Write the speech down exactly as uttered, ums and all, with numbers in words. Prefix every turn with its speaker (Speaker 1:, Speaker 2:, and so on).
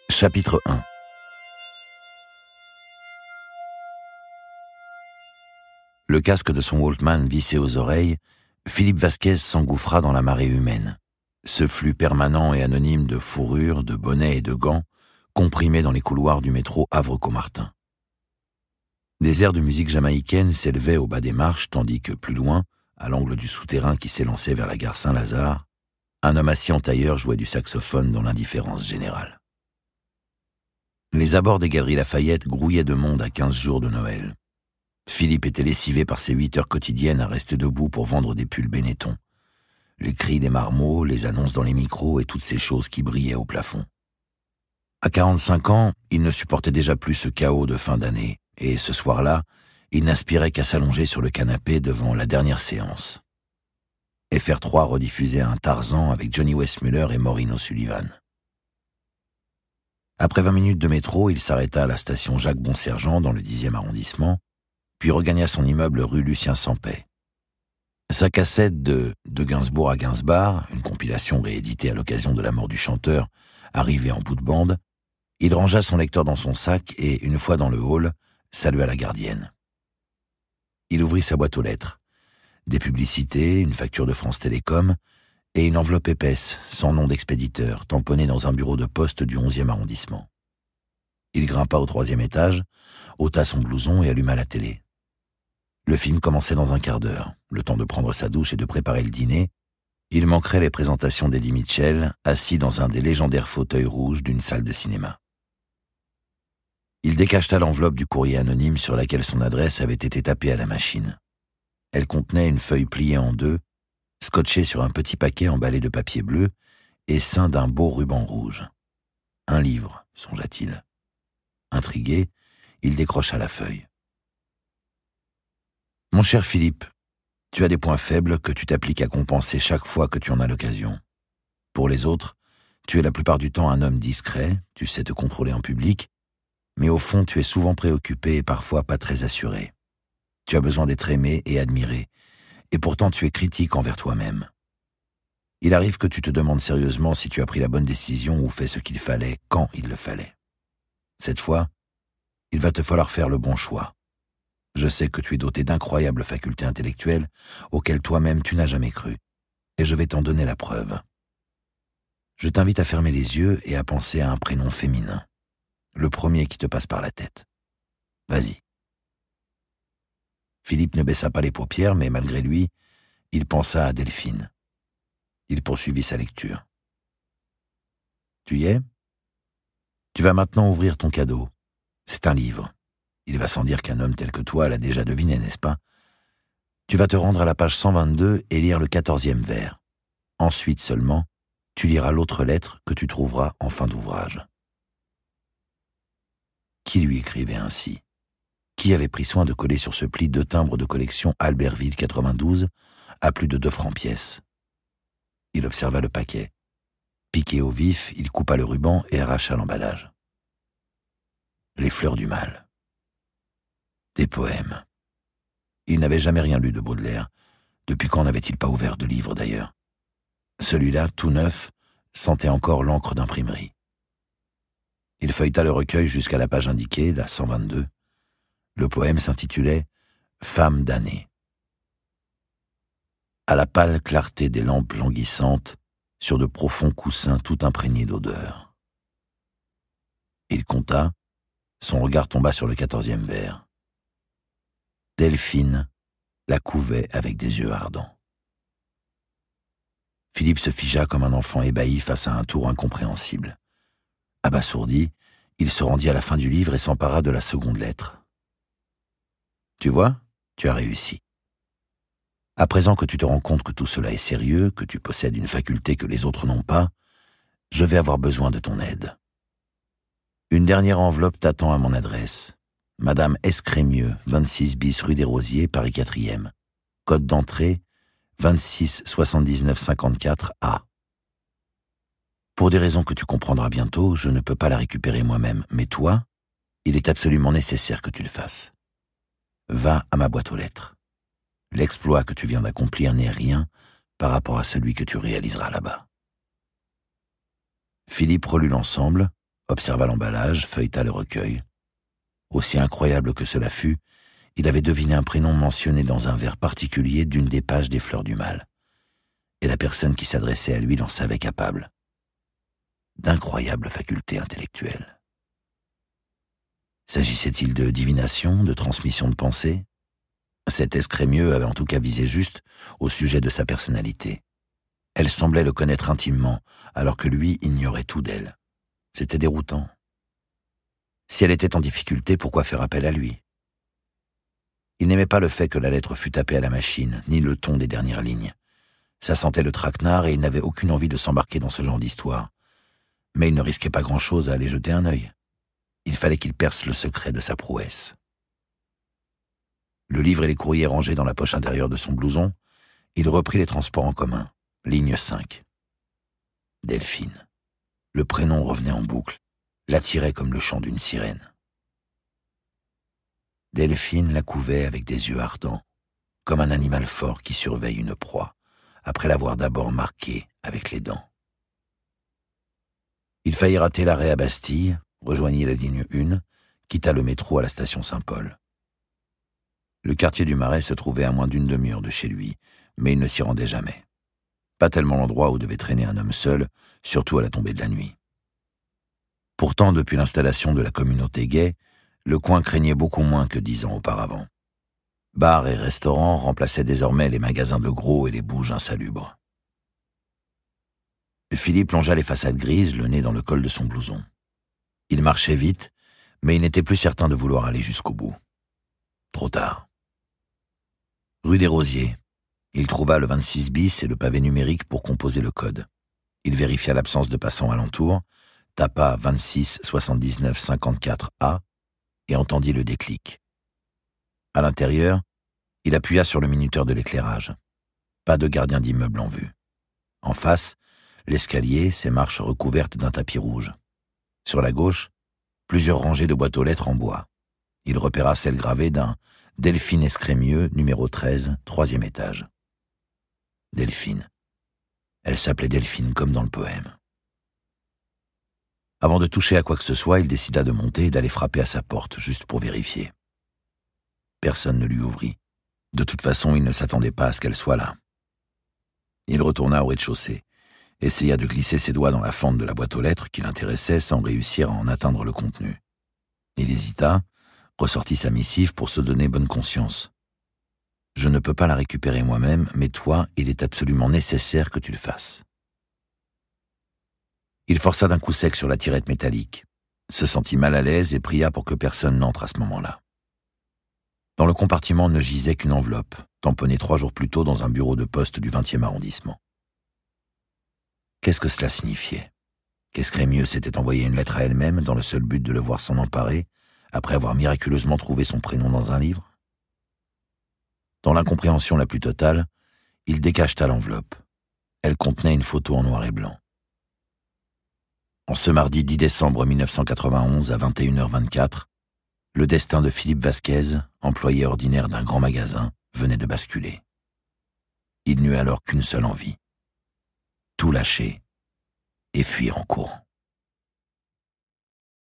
Speaker 1: Chapitre un. Le casque de son Walkman vissé aux oreilles, Philippe Vasquez s'engouffra dans la marée humaine. Ce flux permanent et anonyme de fourrures, de bonnets et de gants, comprimés dans les couloirs du métro Havre-Caumartin. Des airs de musique jamaïcaine s'élevaient au bas des marches, tandis que plus loin, à l'angle du souterrain qui s'élançait vers la gare Saint-Lazare, un homme assis en tailleur jouait du saxophone dans l'indifférence générale. Les abords des Galeries Lafayette grouillaient de monde à quinze jours de Noël. Philippe était lessivé par ses huit heures quotidiennes à rester debout pour vendre des pulls Benetton. Les cris des marmots, les annonces dans les micros et toutes ces choses qui brillaient au plafond. À quarante-cinq ans, il ne supportait déjà plus ce chaos de fin d'année, et ce soir-là, il n'aspirait qu'à s'allonger sur le canapé devant la dernière séance. F R trois rediffusait un Tarzan avec Johnny Weissmuller et Maureen O'Sullivan. Après vingt minutes de métro, il s'arrêta à la station Jacques-Bonsergent dans le dixième arrondissement, puis regagna son immeuble rue Lucien-Sampay. Sa cassette de « De Gainsbourg à Gainsbar », une compilation rééditée à l'occasion de la mort du chanteur, arrivée en bout de bande, il rangea son lecteur dans son sac et, une fois dans le hall, salua la gardienne. Il ouvrit sa boîte aux lettres. Des publicités, une facture de France Télécom et une enveloppe épaisse, sans nom d'expéditeur, tamponnée dans un bureau de poste du onzième arrondissement. Il grimpa au troisième étage, ôta son blouson et alluma la télé. Le film commençait dans un quart d'heure. Le temps de prendre sa douche et de préparer le dîner, il manquerait les présentations d'Eddie Mitchell, assis dans un des légendaires fauteuils rouges d'une salle de cinéma. Il décacheta l'enveloppe du courrier anonyme sur laquelle son adresse avait été tapée à la machine. Elle contenait une feuille pliée en deux, scotchée sur un petit paquet emballé de papier bleu et ceint d'un beau ruban rouge. Un livre, songea-t-il. Intrigué, il décrocha la feuille. « Mon cher Philippe, tu as des points faibles que tu t'appliques à compenser chaque fois que tu en as l'occasion. Pour les autres, tu es la plupart du temps un homme discret, tu sais te contrôler en public, mais au fond tu es souvent préoccupé et parfois pas très assuré. Tu as besoin d'être aimé et admiré, et pourtant tu es critique envers toi-même. Il arrive que tu te demandes sérieusement si tu as pris la bonne décision ou fait ce qu'il fallait quand il le fallait. Cette fois, il va te falloir faire le bon choix. Je sais que tu es doté d'incroyables facultés intellectuelles auxquelles toi-même tu n'as jamais cru, et je vais t'en donner la preuve. Je t'invite à fermer les yeux et à penser à un prénom féminin, le premier qui te passe par la tête. Vas-y. » Philippe ne baissa pas les paupières, mais malgré lui, il pensa à Delphine. Il poursuivit sa lecture. « Tu y es ? Tu vas maintenant ouvrir ton cadeau. C'est un livre. Il va sans dire qu'un homme tel que toi l'a déjà deviné, n'est-ce pas ? Tu vas te rendre à la page cent vingt-deux et lire le quatorzième vers. Ensuite seulement, tu liras l'autre lettre que tu trouveras en fin d'ouvrage. » Qui lui écrivait ainsi ? Qui avait pris soin de coller sur ce pli deux timbres de collection Albertville quatre-vingt-douze à plus de deux francs pièce ? Il observa le paquet. Piqué au vif, il coupa le ruban et arracha l'emballage. Les fleurs du mal. Des poèmes. Il n'avait jamais rien lu de Baudelaire. Depuis quand n'avait-il pas ouvert de livre d'ailleurs ? Celui-là, tout neuf, sentait encore l'encre d'imprimerie. Il feuilleta le recueil jusqu'à la page indiquée, la cent vingt-deux. Le poème s'intitulait « Femme damnée ». À la pâle clarté des lampes languissantes, sur de profonds coussins tout imprégnés d'odeur. Il compta, son regard tomba sur le quatorzième vers. Delphine la couvait avec des yeux ardents. Philippe se figea comme un enfant ébahi face à un tour incompréhensible. Abasourdi, il se rendit à la fin du livre et s'empara de la seconde lettre. « Tu vois, tu as réussi. À présent que tu te rends compte que tout cela est sérieux, que tu possèdes une faculté que les autres n'ont pas, je vais avoir besoin de ton aide. Une dernière enveloppe t'attend à mon adresse. Madame Escrémieux, vingt-six bis rue des Rosiers, Paris quatrième. Code d'entrée, vingt-six soixante-dix-neuf cinquante-quatre A. Pour des raisons que tu comprendras bientôt, je ne peux pas la récupérer moi-même, mais toi, il est absolument nécessaire que tu le fasses. Va à ma boîte aux lettres. L'exploit que tu viens d'accomplir n'est rien par rapport à celui que tu réaliseras là-bas. » Philippe relut l'ensemble, observa l'emballage, feuilleta le recueil. Aussi incroyable que cela fût, il avait deviné un prénom mentionné dans un vers particulier d'une des pages des Fleurs du Mal. Et la personne qui s'adressait à lui l'en savait capable. D'incroyables facultés intellectuelles. S'agissait-il de divination, de transmission de pensée? Cet escrémieux avait en tout cas visé juste au sujet de sa personnalité. Elle semblait le connaître intimement, alors que lui ignorait tout d'elle. C'était déroutant. Si elle était en difficulté, pourquoi faire appel à lui? Il n'aimait pas le fait que la lettre fût tapée à la machine, ni le ton des dernières lignes. Ça sentait le traquenard et il n'avait aucune envie de s'embarquer dans ce genre d'histoire. Mais il ne risquait pas grand-chose à aller jeter un œil. Il fallait qu'il perce le secret de sa prouesse. Le livre et les courriers rangés dans la poche intérieure de son blouson, il reprit les transports en commun. Ligne cinq. Delphine. Le prénom revenait en boucle, l'attirait comme le chant d'une sirène. Delphine la couvait avec des yeux ardents, comme un animal fort qui surveille une proie, après l'avoir d'abord marquée avec les dents. Il faillit rater l'arrêt à Bastille, rejoignit la ligne un, quitta le métro à la station Saint-Paul. Le quartier du Marais se trouvait à moins d'une demi-heure de chez lui, mais il ne s'y rendait jamais. Pas tellement l'endroit où devait traîner un homme seul, surtout à la tombée de la nuit. Pourtant, depuis l'installation de la communauté gay, le coin craignait beaucoup moins que dix ans auparavant. Bars et restaurants remplaçaient désormais les magasins de gros et les bouges insalubres. Philippe longea les façades grises, le nez dans le col de son blouson. Il marchait vite, mais il n'était plus certain de vouloir aller jusqu'au bout. Trop tard. Rue des Rosiers. Il trouva le vingt-six bis et le pavé numérique pour composer le code. Il vérifia l'absence de passants alentour, tapa vingt-six soixante-dix-neuf cinquante-quatre A et entendit le déclic. À l'intérieur, il appuya sur le minuteur de l'éclairage. Pas de gardien d'immeuble en vue. En face, l'escalier, ses marches recouvertes d'un tapis rouge. Sur la gauche, plusieurs rangées de boîtes aux lettres en bois. Il repéra celle gravée d'un « Delphine Escrémieux, numéro treize, troisième étage ». Delphine. Elle s'appelait Delphine comme dans le poème. Avant de toucher à quoi que ce soit, il décida de monter et d'aller frapper à sa porte, juste pour vérifier. Personne ne lui ouvrit. De toute façon, il ne s'attendait pas à ce qu'elle soit là. Il retourna au rez-de-chaussée, essaya de glisser ses doigts dans la fente de la boîte aux lettres qui l'intéressait sans réussir à en atteindre le contenu. Il hésita, ressortit sa missive pour se donner bonne conscience. « Je ne peux pas la récupérer moi-même, mais toi, il est absolument nécessaire que tu le fasses. » Il força d'un coup sec sur la tirette métallique, se sentit mal à l'aise et pria pour que personne n'entre à ce moment-là. Dans le compartiment ne gisait qu'une enveloppe, tamponnée trois jours plus tôt dans un bureau de poste du vingtième arrondissement. Qu'est-ce que cela signifiait? Qu'Escrémieux s'était envoyé une lettre à elle-même dans le seul but de le voir s'en emparer, après avoir miraculeusement trouvé son prénom dans un livre? Dans l'incompréhension la plus totale, il décacheta l'enveloppe. Elle contenait une photo en noir et blanc. En ce mardi dix décembre mille neuf cent quatre-vingt-onze à vingt et une heures vingt-quatre, le destin de Philippe Vasquez, employé ordinaire d'un grand magasin, venait de basculer. Il n'eut alors qu'une seule envie. Tout lâcher et fuir en courant.